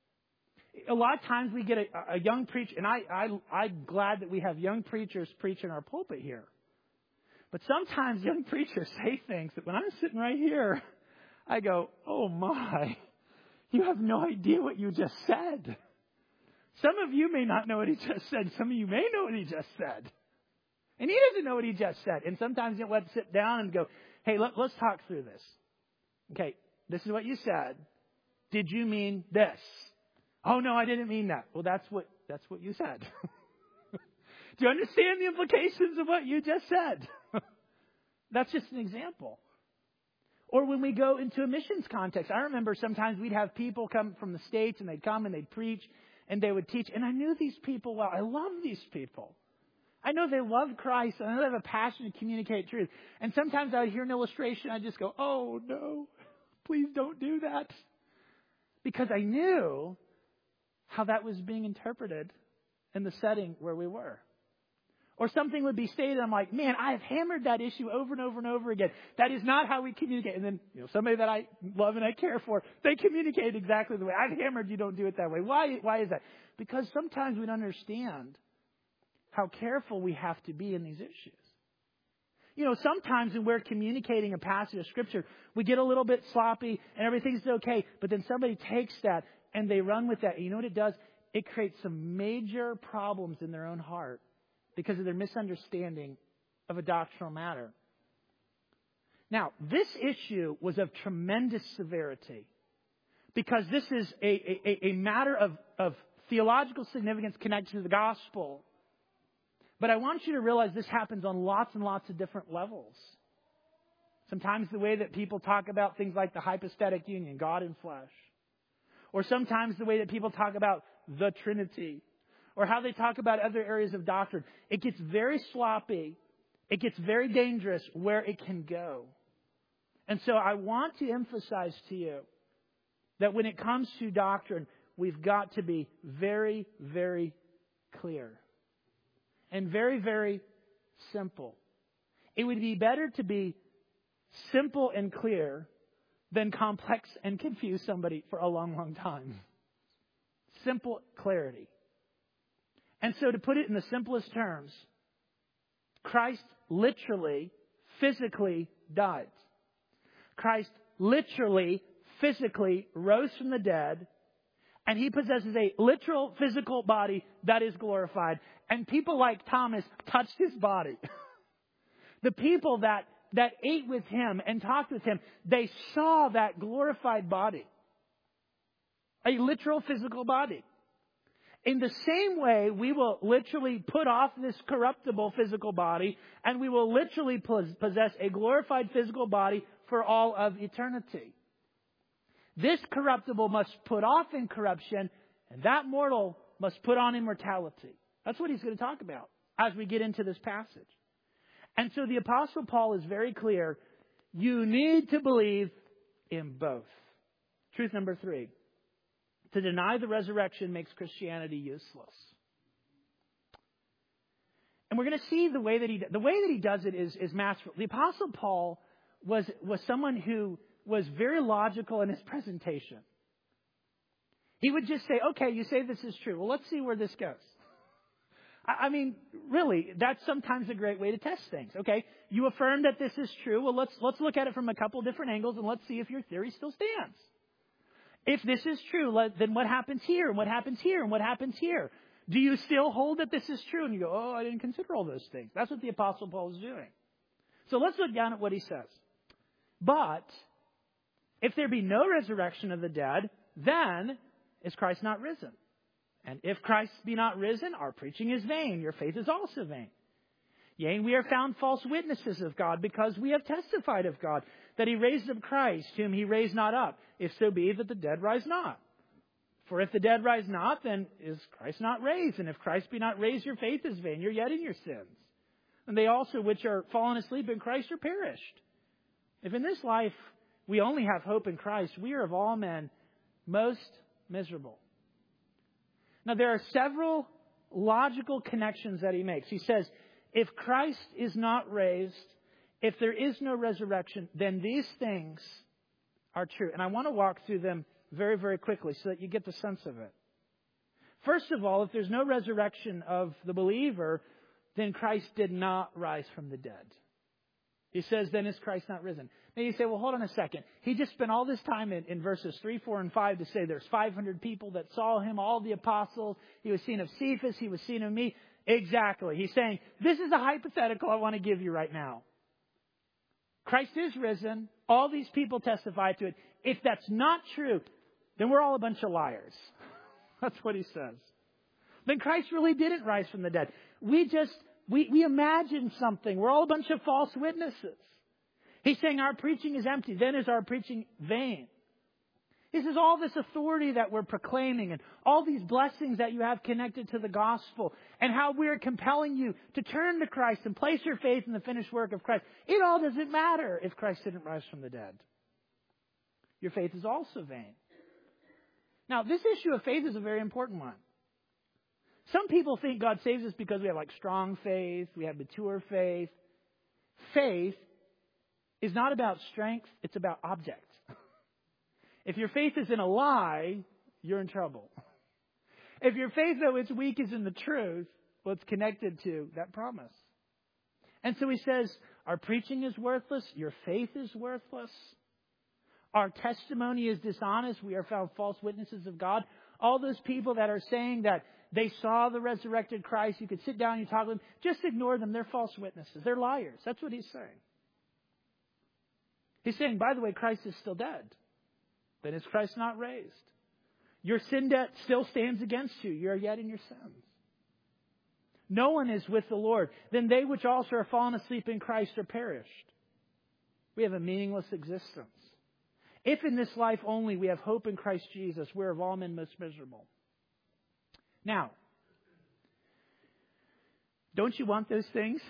A lot of times we get a young preacher, and I'm glad that we have young preachers preach in our pulpit here. But sometimes young preachers say things that when I'm sitting right here, I go, oh my, you have no idea what you just said. Some of you may not know what he just said. Some of you may know what he just said. And he doesn't know what he just said. And sometimes you have to sit down and go, hey, let's talk through this. Okay, this is what you said. Did you mean this? Oh, no, I didn't mean that. Well, that's what you said. Do you understand the implications of what you just said? That's just an example. Or when we go into a missions context, I remember sometimes we'd have people come from the States and they'd come and they'd preach and they would teach. And I knew these people well. I love these people. I know they love Christ. And I know they have a passion to communicate truth. And sometimes I would hear an illustration. I'd just go, oh, no, please don't do that. Because I knew how that was being interpreted in the setting where we were. Or something would be stated, I'm like, man, I have hammered that issue over and over and over again. That is not how we communicate. And then, somebody that I love and I care for, they communicate exactly the way. I've hammered, you don't do it that way. Why is that? Because sometimes we don't understand how careful we have to be in these issues. Sometimes when we're communicating a passage of Scripture, we get a little bit sloppy and everything's okay. But then somebody takes that and they run with that. And you know what it does? It creates some major problems in their own heart because of their misunderstanding of a doctrinal matter. Now, this issue was of tremendous severity because this is a matter of theological significance connected to the gospel. But I want you to realize this happens on lots and lots of different levels. Sometimes the way that people talk about things like the hypostatic union, God and flesh. or sometimes the way that people talk about the Trinity, or how they talk about other areas of doctrine. It gets very sloppy. It gets very dangerous where it can go. And so I want to emphasize to you that when it comes to doctrine, we've got to be very, very clear and very, very simple. It would be better to be simple and clear than complex and confuse somebody for a long, long time. Simple clarity. And so to put it in the simplest terms, Christ literally, physically died. Christ literally, physically rose from the dead, and He possesses a literal physical body that is glorified. And people like Thomas touched His body. The people that ate with Him and talked with Him, they saw that glorified body. A literal physical body. In the same way, we will literally put off this corruptible physical body, and we will literally possess a glorified physical body for all of eternity. This corruptible must put off incorruption, and that mortal must put on immortality. That's what he's going to talk about as we get into this passage. And so the Apostle Paul is very clear. You need to believe in both. Truth number 3. To deny the resurrection makes Christianity useless. And we're going to see the way that he does it is masterful. The Apostle Paul was someone who was very logical in his presentation. He would just say, okay, you say this is true. Well, let's see where this goes. I mean, really, that's sometimes a great way to test things. Okay, you affirm that this is true. Well, let's look at it from a couple different angles and let's see if your theory still stands. If this is true, then what happens here? And what happens here? And what happens here? Do you still hold that this is true? And you go, oh, I didn't consider all those things. That's what the Apostle Paul is doing. So let's look down at what he says. But if there be no resurrection of the dead, then is Christ not risen? And if Christ be not risen, our preaching is vain. Your faith is also vain. Yea, and we are found false witnesses of God, because we have testified of God that He raised up Christ, whom He raised not up, if so be that the dead rise not. For if the dead rise not, then is Christ not raised. And if Christ be not raised, your faith is vain. You're yet in your sins. And they also which are fallen asleep in Christ are perished. If in this life we only have hope in Christ, we are of all men most miserable. Now there are several logical connections that he makes. He says, if Christ is not raised, if there is no resurrection, then these things are true. And I want to walk through them very, very quickly so that you get the sense of it. First of all, if there's no resurrection of the believer, then Christ did not rise from the dead. He says, then is Christ not risen? Now you say, well, hold on a second. He just spent all this time in verses 3, 4, and 5 to say there's 500 people that saw Him, all the apostles. He was seen of Cephas. He was seen of me. Exactly. He's saying, this is a hypothetical I want to give you right now. Christ is risen. All these people testify to it. If that's not true, then we're all a bunch of liars. That's what he says. Then Christ really didn't rise from the dead. We imagine something. We're all a bunch of false witnesses. He's saying our preaching is empty. Then is our preaching vain? He says all this authority that we're proclaiming and all these blessings that you have connected to the gospel and how we're compelling you to turn to Christ and place your faith in the finished work of Christ. It all doesn't matter if Christ didn't rise from the dead. Your faith is also vain. Now, this issue of faith is a very important one. Some people think God saves us because we have strong faith, we have mature faith. Faith is not about strength, it's about objects. If your faith is in a lie, you're in trouble. If your faith, though it's weak, is in the truth, well, it's connected to that promise. And so he says, our preaching is worthless, your faith is worthless, our testimony is dishonest, we are found false witnesses of God. All those people that are saying that they saw the resurrected Christ, you could sit down and talk to them, just ignore them. They're false witnesses. They're liars. That's what he's saying. He's saying, by the way, Christ is still dead. Then is Christ not raised? Your sin debt still stands against you. You are yet in your sins. No one is with the Lord. Then they which also are fallen asleep in Christ are perished. We have a meaningless existence. If in this life only we have hope in Christ Jesus, we're of all men most miserable. Now, don't you want those things?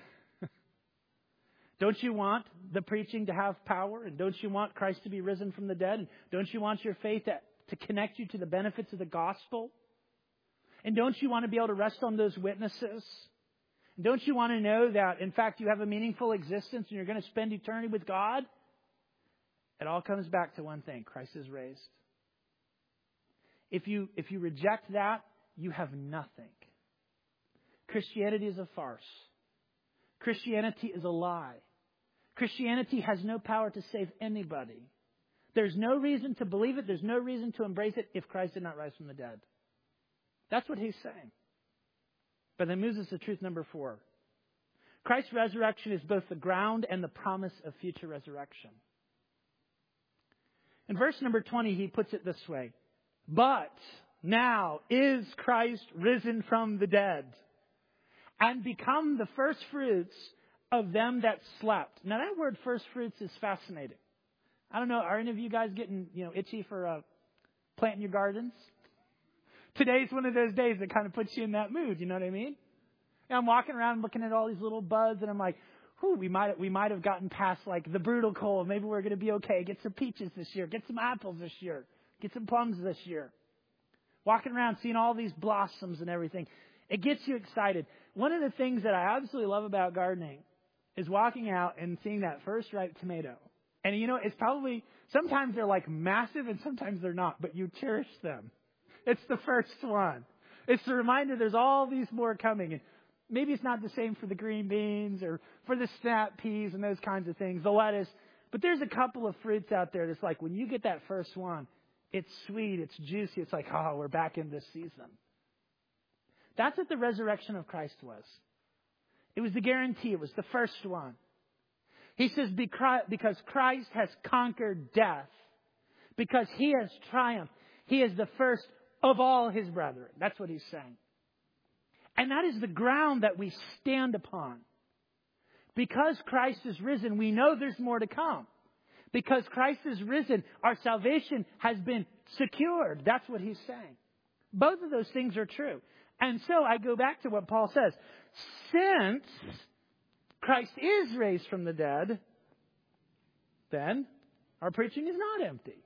Don't you want the preaching to have power? And don't you want Christ to be risen from the dead? And don't you want your faith to connect you to the benefits of the gospel? And don't you want to be able to rest on those witnesses? And don't you want to know that, in fact, you have a meaningful existence and you're going to spend eternity with God? It all comes back to one thing. Christ is raised. If you reject that, you have nothing. Christianity is a farce. Christianity is a lie. Christianity has no power to save anybody. There's no reason to believe it. There's no reason to embrace it if Christ did not rise from the dead. That's what he's saying. But that moves us to truth number 4. Christ's resurrection is both the ground and the promise of future resurrection. In verse number 20, he puts it this way. But now is Christ risen from the dead and become the first fruits of them that slept. Now that word first fruits is fascinating. I don't know, are any of you guys getting, itchy for planting your gardens? Today's one of those days that kind of puts you in that mood, you know what I mean? And I'm walking around looking at all these little buds and I'm like, we might have gotten past like the brutal cold. Maybe we're going to be okay. Get some peaches this year. Get some apples this year. Get some plums this year. Walking around seeing all these blossoms and everything. It gets you excited. One of the things that I absolutely love about gardening is walking out and seeing that first ripe tomato. And it's probably, sometimes they're like massive and sometimes they're not, but you cherish them. It's the first one. It's the reminder there's all these more coming. And maybe it's not the same for the green beans or for the snap peas and those kinds of things, the lettuce. But there's a couple of fruits out there that's like when you get that first one, it's sweet, it's juicy. It's like, oh, we're back in this season. That's what the resurrection of Christ was. It was the guarantee. It was the first one. He says, because Christ has conquered death, because he has triumphed, he is the first of all his brethren. That's what he's saying. And that is the ground that we stand upon. Because Christ is risen, we know there's more to come. Because Christ is risen, our salvation has been secured. That's what he's saying. Both of those things are true. And so I go back to what Paul says. Since Christ is raised from the dead, then our preaching is not empty.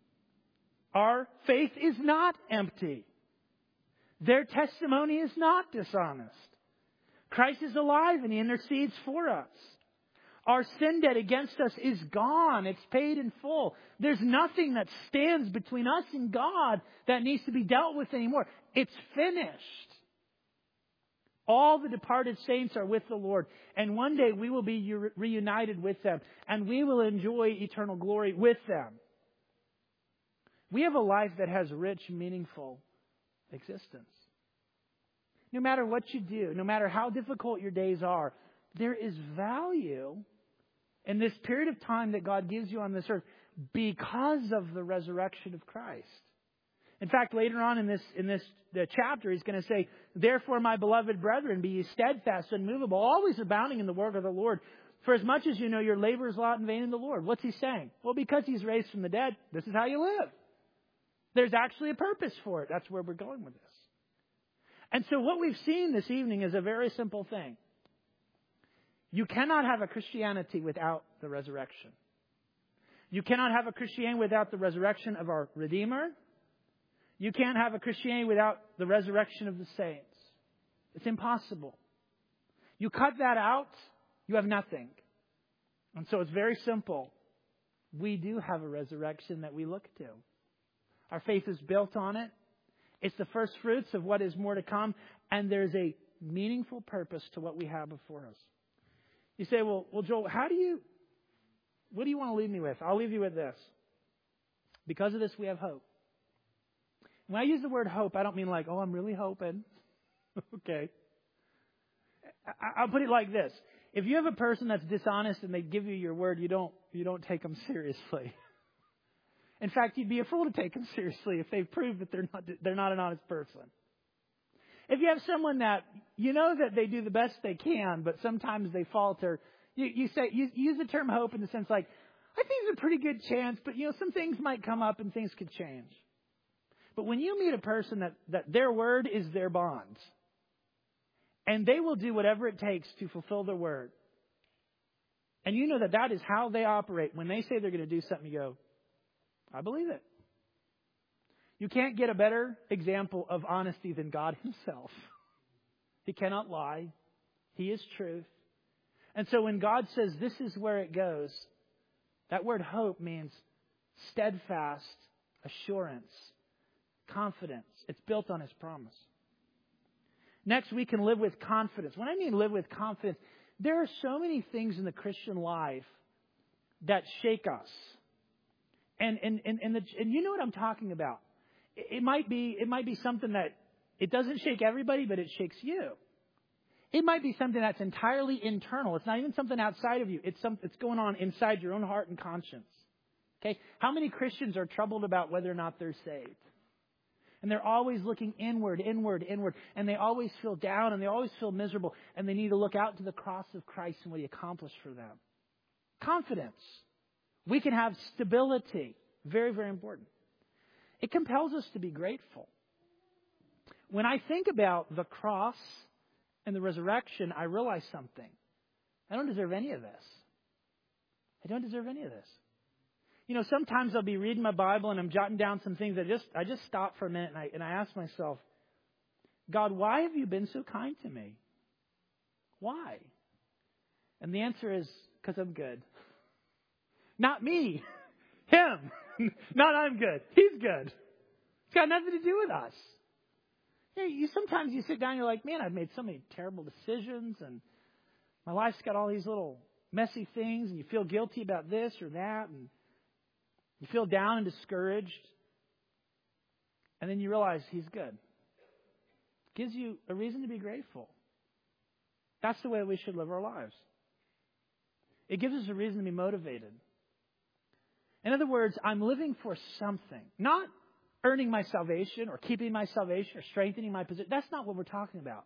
Our faith is not empty. Their testimony is not dishonest. Christ is alive and he intercedes for us. Our sin debt against us is gone. It's paid in full. There's nothing that stands between us and God that needs to be dealt with anymore. It's finished. All the departed saints are with the Lord. And one day we will be reunited with them. And we will enjoy eternal glory with them. We have a life that has rich, meaningful existence. No matter what you do, no matter how difficult your days are, there is value in this period of time that God gives you on this earth because of the resurrection of Christ. In fact, later on in the chapter, he's going to say, therefore, my beloved brethren, be ye steadfast, unmovable, always abounding in the work of the Lord. For as much as you know your labor is not in vain in the Lord. What's he saying? Well, because he's raised from the dead, this is how you live. There's actually a purpose for it. That's where we're going with this. And so what we've seen this evening is a very simple thing. You cannot have a Christianity without the resurrection. You cannot have a Christianity without the resurrection of our Redeemer. You can't have a Christianity without the resurrection of the saints. It's impossible. You cut that out, you have nothing. And so it's very simple. We do have a resurrection that we look to. Our faith is built on it. It's the first fruits of what is more to come. And there's a meaningful purpose to what we have before us. You say, well, Joel, what do you want to leave me with? I'll leave you with this. Because of this, we have hope. When I use the word hope, I don't mean like, oh, I'm really hoping. Okay. I'll put it like this. If you have a person that's dishonest and they give you your word, you don't take them seriously. In fact, you'd be a fool to take them seriously if they prove that they're not an honest person. If you have someone that you know that they do the best they can, but sometimes they falter, you use the term hope in the sense like, I think there's a pretty good chance, but some things might come up and things could change. But when you meet a person that their word is their bond, and they will do whatever it takes to fulfill their word, and you know that is how they operate, when they say they're going to do something, you go, I believe it. You can't get a better example of honesty than God Himself. He cannot lie. He is truth. And so when God says this is where it goes, that word hope means steadfast assurance, confidence. It's built on His promise. Next, we can live with confidence. When I mean live with confidence, there are so many things in the Christian life that shake us. And you know what I'm talking about. It might be something that it doesn't shake everybody, but it shakes you. It might be something that's entirely internal. It's not even something outside of you. It's going on inside your own heart and conscience. Okay? How many Christians are troubled about whether or not they're saved? And they're always looking inward. And they always feel down and they always feel miserable. And they need to look out to the cross of Christ and what He accomplished for them. Confidence. We can have stability. Very, very important. It compels us to be grateful. When I think about the cross and the resurrection, I realize something. I don't deserve any of this. I don't deserve any of this. Sometimes I'll be reading my Bible and I'm jotting down some things. I just stop for a minute and I ask myself, God, why have you been so kind to me? Why? And the answer is, because I'm good. Not me. Him. Not I'm good. He's good. It's got nothing to do with us. Sometimes you sit down and you're like, man, I've made so many terrible decisions and my life's got all these little messy things and you feel guilty about this or that and you feel down and discouraged. And then you realize He's good. Gives you a reason to be grateful. That's the way we should live our lives. It gives us a reason to be motivated. In other words, I'm living for something. Not earning my salvation or keeping my salvation or strengthening my position. That's not what we're talking about.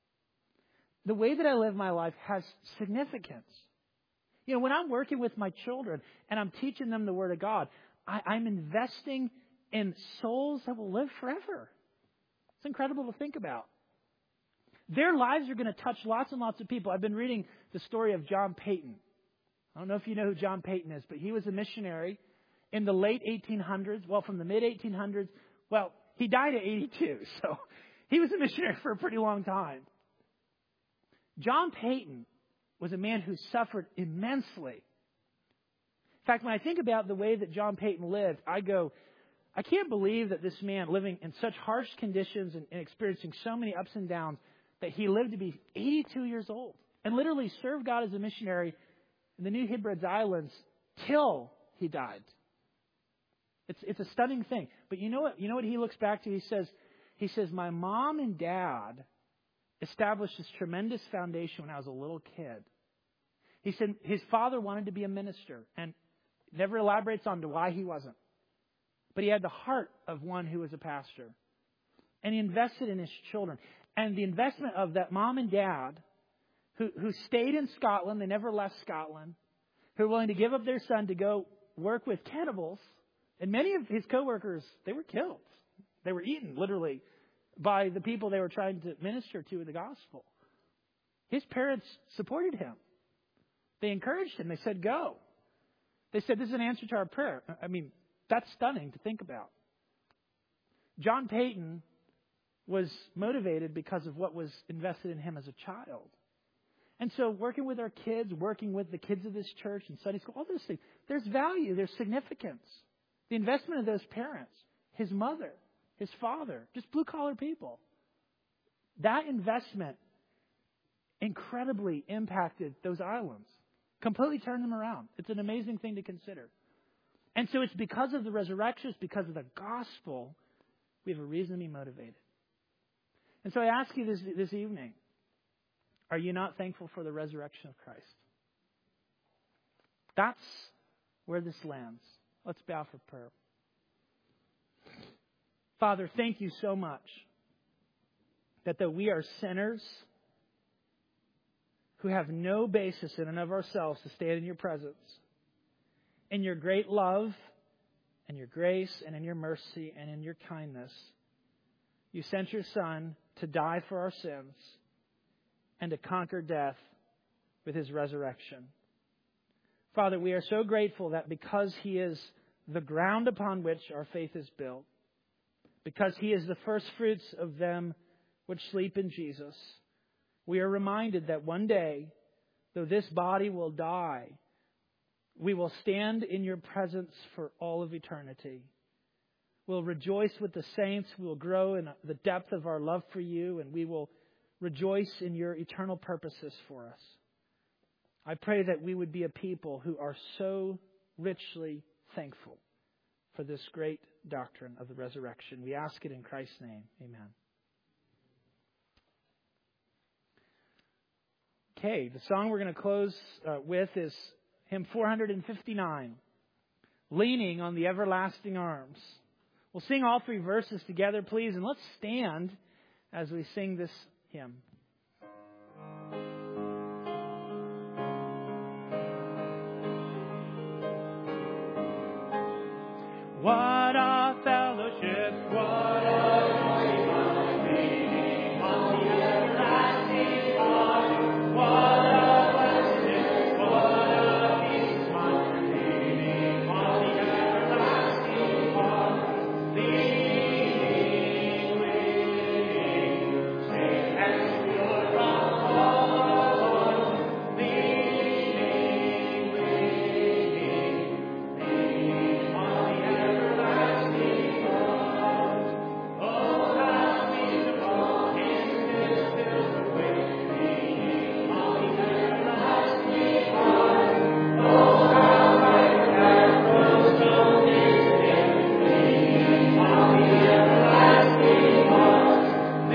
The way that I live my life has significance. When I'm working with my children and I'm teaching them the Word of God, I'm investing in souls that will live forever. It's incredible to think about. Their lives are going to touch lots and lots of people. I've been reading the story of John Paton. I don't know if you know who John Paton is, but he was a missionary in the late 1800s. Well, from the mid 1800s. Well, he died at 82, so he was a missionary for a pretty long time. John Paton was a man who suffered immensely. In fact, when I think about the way that John Paton lived, I go, I can't believe that this man, living in such harsh conditions and experiencing so many ups and downs, that he lived to be 82 years old and literally served God as a missionary in the New Hebrides Islands till he died. It's a stunning thing. But you know what he looks back to? He says, my mom and dad established this tremendous foundation when I was a little kid. He said his father wanted to be a minister and never elaborates on to why he wasn't. But he had the heart of one who was a pastor. And he invested in his children. And the investment of that mom and dad who stayed in Scotland, they never left Scotland, who were willing to give up their son to go work with cannibals. And many of his co-workers, they were killed. They were eaten, literally, by the people they were trying to minister to in the gospel. His parents supported him. They encouraged him. They said, go. They said, this is an answer to our prayer. I mean, that's stunning to think about. John Paton was motivated because of what was invested in him as a child. And so working with our kids, working with the kids of this church and Sunday school, all those things, there's value, there's significance. The investment of those parents, his mother, his father, just blue-collar people. That investment incredibly impacted those islands. Completely turned them around. It's an amazing thing to consider. And so it's because of the resurrection, it's because of the gospel, we have a reason to be motivated. And so I ask you this evening, are you not thankful for the resurrection of Christ? That's where this lands. Let's bow for prayer. Father, thank you so much that though we are sinners who have no basis in and of ourselves to stand in your presence, in your great love and your grace and in your mercy and in your kindness, you sent your Son to die for our sins and to conquer death with his resurrection. Father, we are so grateful that because he is the ground upon which our faith is built, because he is the first fruits of them which sleep in Jesus, we are reminded that one day, though this body will die, we will stand in your presence for all of eternity. We'll rejoice with the saints. We will grow in the depth of our love for you, and we will rejoice in your eternal purposes for us. I pray that we would be a people who are so richly thankful for this great doctrine of the resurrection. We ask it in Christ's name. Amen. Okay, the song we're going to close with is hymn 459, Leaning on the Everlasting Arms. We'll sing all three verses together, please, and let's stand as we sing this hymn. What a fellowship, what a joy, leaning on the everlasting arms. What a blessing, what a peace, leaning on the everlasting arms. Leaning, safe and secure from all harm. Leaning on the everlasting arms. Oh, how beautiful is this pilgrim way, leaning on the everlasting arms. Oh, how bright that rose from his day, leaning on the everlasting arms.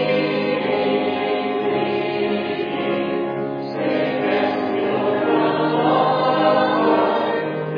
Leaning, safe and secure from all harm.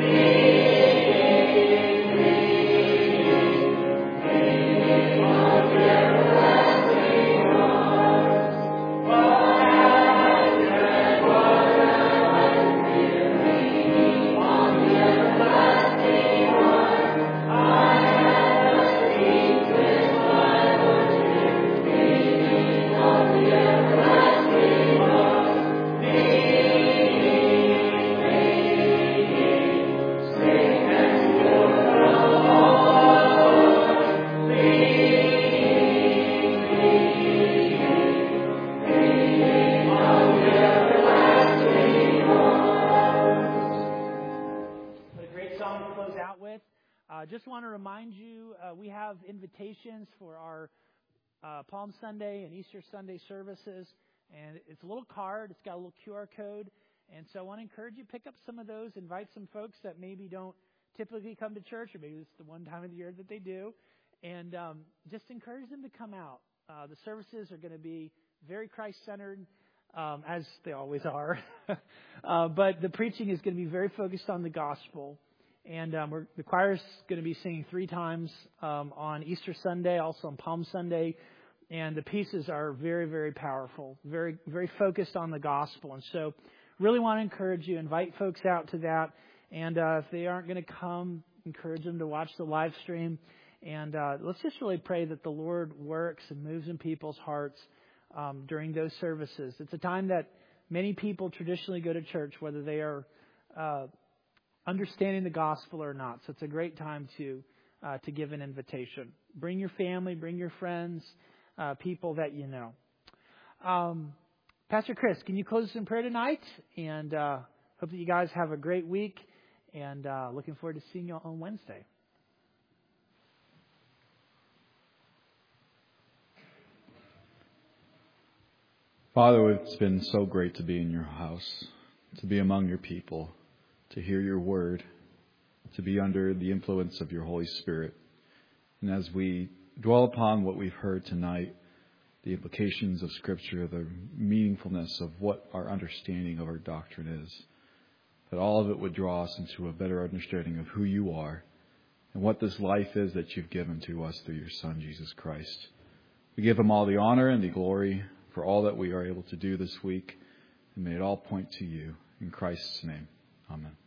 Just want to remind you, we have invitations for our Palm Sunday and Easter Sunday services, and it's a little card. It's got a little QR code, and so I want to encourage you to pick up some of those. Invite some folks that maybe don't typically come to church, or maybe it's the one time of the year that they do, and just encourage them to come out. The services are going to be very Christ-centered, as they always are, but the preaching is going to be very focused on the gospel. And the choir's going to be singing 3 times on Easter Sunday, also on Palm Sunday. And the pieces are very, very powerful, very, very focused on the gospel. And so really want to encourage you, invite folks out to that. And if they aren't going to come, encourage them to watch the live stream. And let's just really pray that the Lord works and moves in people's hearts during those services. It's a time that many people traditionally go to church, whether they are understanding the gospel or not. So it's a great time to give an invitation. Bring your family, bring your friends, people that you know. Pastor Chris, can you close us in prayer tonight? And hope that you guys have a great week. And looking forward to seeing you on Wednesday. Father, it's been so great to be in your house, to be among your people, to hear your word, to be under the influence of your Holy Spirit. And as we dwell upon what we've heard tonight, the implications of Scripture, the meaningfulness of what our understanding of our doctrine is, that all of it would draw us into a better understanding of who you are and what this life is that you've given to us through your Son, Jesus Christ. We give him all the honor and the glory for all that we are able to do this week, and may it all point to you. In Christ's name, amen.